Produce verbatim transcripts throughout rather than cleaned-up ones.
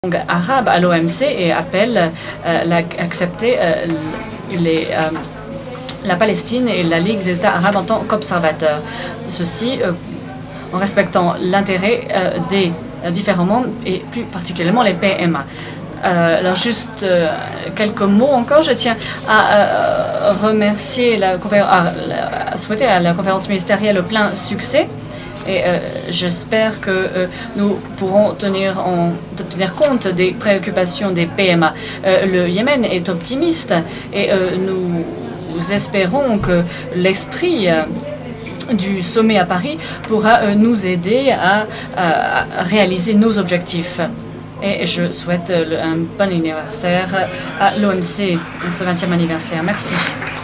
arabe à l'O M C et appelle euh, à accepter euh, les, euh, la Palestine et la Ligue des États arabes en tant qu'observateurs. Ceci euh, en respectant l'intérêt euh, des euh, différents membres et plus particulièrement les P M A. Euh, alors juste euh, quelques mots encore. Je tiens à euh, remercier la conférence, à, à souhaiter à la conférence ministérielle le plein succès. Et euh, j'espère que euh, nous pourrons tenir, en, tenir compte des préoccupations des P M A. Euh, le Yémen est optimiste et euh, nous espérons que l'esprit euh, du sommet à Paris pourra euh, nous aider à, à, à réaliser nos objectifs. Et je souhaite euh, un bon anniversaire à l'O M C, ce vingtième anniversaire. Merci.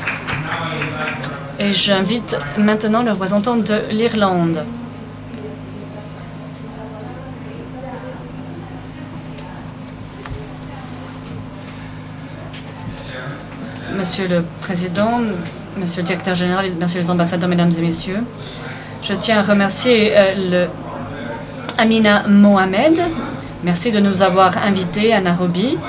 Et j'invite maintenant le représentant de l'Irlande. Monsieur le Président, Monsieur le Directeur Général, merci les ambassadeurs, Mesdames et Messieurs. Je tiens à remercier euh, le Amina Mohamed. Merci de nous avoir invités à Nairobi.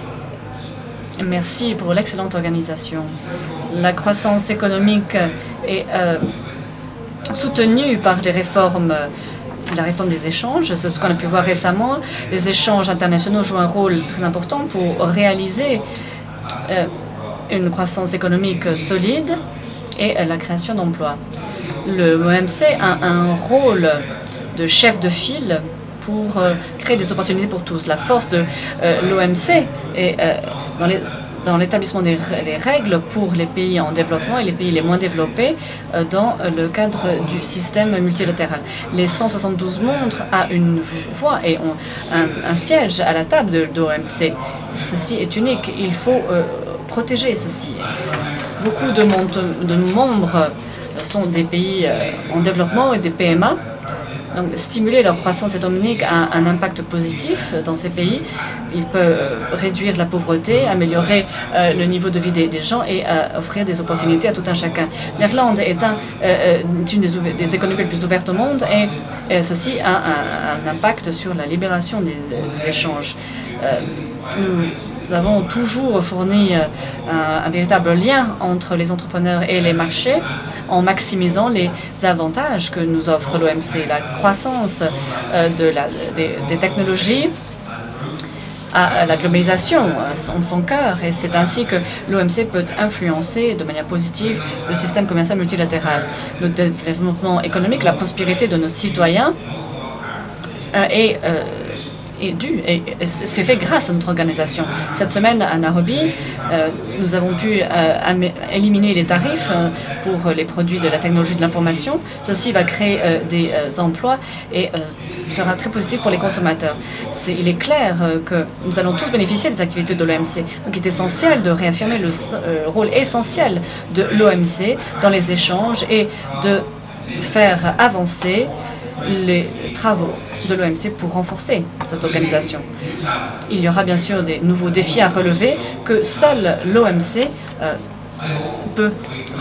Merci pour l'excellente organisation. La croissance économique est euh, soutenue par les réformes, la réforme des échanges. C'est ce qu'on a pu voir récemment. Les échanges internationaux jouent un rôle très important pour réaliser euh, une croissance économique solide et la création d'emplois. Le O M C a un rôle de chef de file pour euh, créer des opportunités pour tous. La force de euh, l'O M C est euh, dans l'établissement des, des règles pour les pays en développement et les pays les moins développés euh, dans le cadre du système multilatéral. Les cent soixante-douze membres ont une voix et ont un, un siège à la table de, de l'O M C. Ceci est unique. Il faut euh, protéger ceci. Beaucoup de, de membres sont des pays en développement et des P M A. Donc, stimuler leur croissance économique a un impact positif dans ces pays. Il peut réduire la pauvreté, améliorer euh, le niveau de vie des, des gens et euh, offrir des opportunités à tout un chacun. L'Irlande est un, euh, une des, des économies les plus ouvertes au monde et, et ceci a un, un impact sur la libération des, des échanges. Euh, nous, Nous avons toujours fourni un, un véritable lien entre les entrepreneurs et les marchés en maximisant les avantages que nous offre l'O M C. La croissance euh, de la, des, des technologies à la globalisation en son cœur et c'est ainsi que l'O M C peut influencer de manière positive le système commercial multilatéral. Le développement économique, la prospérité de nos citoyens euh, est euh, est dû et c'est fait grâce à notre organisation. Cette semaine à Nairobi, euh, nous avons pu euh, éliminer les tarifs euh, pour les produits de la technologie de l'information. Ceci va créer euh, des euh, emplois et euh, sera très positif pour les consommateurs. Est, il est clair euh, que nous allons tous bénéficier des activités de l'O M C. Donc il est essentiel de réaffirmer le euh, rôle essentiel de l'O M C dans les échanges et de faire avancer les travaux de l'O M C pour renforcer cette organisation. Il y aura bien sûr des nouveaux défis à relever que seul l'O M C euh, peut